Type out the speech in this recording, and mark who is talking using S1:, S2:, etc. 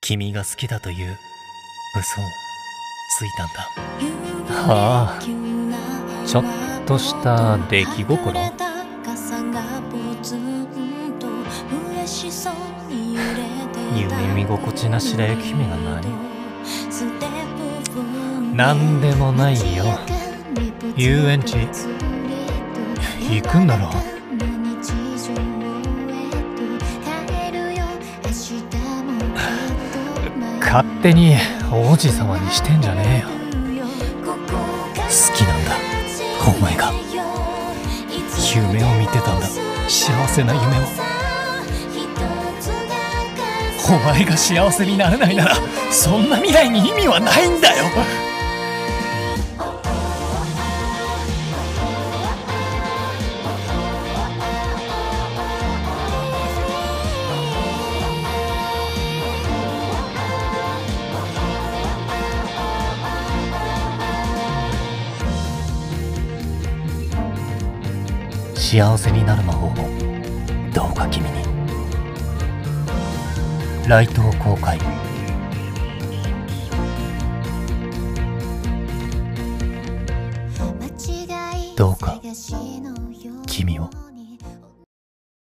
S1: 君が好きだという嘘をついたんだ。
S2: はあ、ちょっとした出来心。夢見心地な白雪姫がなんでもないよ。遊園地行くんだろ。勝手に王子様にしてんじゃねえよ。
S1: 好きなんだ、お前が。夢を見てたんだ、幸せな夢を。お前が幸せになれないなら、そんな未来に意味はないんだよ。幸せになる魔法をどうか君に。ライトを公開。どうか君を。